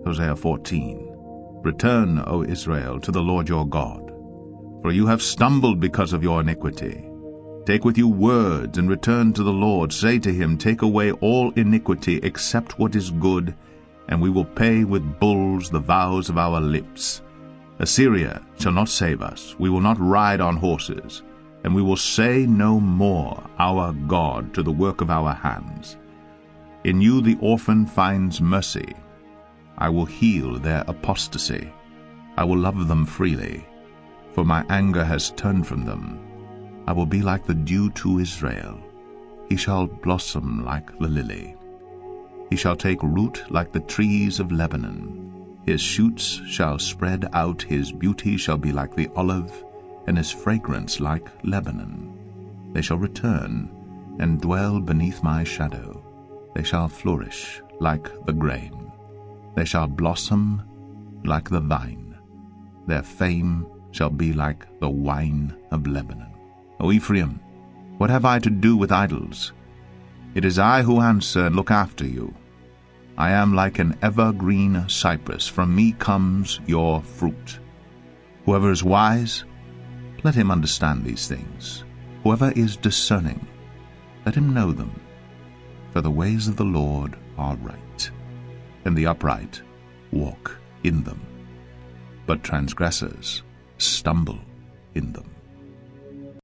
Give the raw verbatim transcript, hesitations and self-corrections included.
Hosea fourteen. Return, O Israel, to the Lord your God, for you have stumbled because of your iniquity. Take with you words, and return to the Lord. Say to him, Take away all iniquity, except what is good, and we will pay with bulls the vows of our lips. Assyria shall not save us. We will not ride on horses, and we will say no more, Our God, to the work of our hands. In you the orphan finds mercy. I will heal their apostasy. I will love them freely, for my anger has turned from them. I will be like the dew to Israel. He shall blossom like the lily. He shall take root like the trees of Lebanon. His shoots shall spread out, his beauty shall be like the olive, and his fragrance like Lebanon. They shall return and dwell beneath my shadow. They shall flourish like the grain. They shall blossom like the vine. Their fame shall be like the wine of Lebanon. O Ephraim, what have I to do with idols? It is I who answer and look after you. I am like an evergreen cypress. From me comes your fruit. Whoever is wise, let him understand these things. Whoever is discerning, let him know them. For the ways of the Lord are right, and the upright walk in them, but transgressors stumble in them.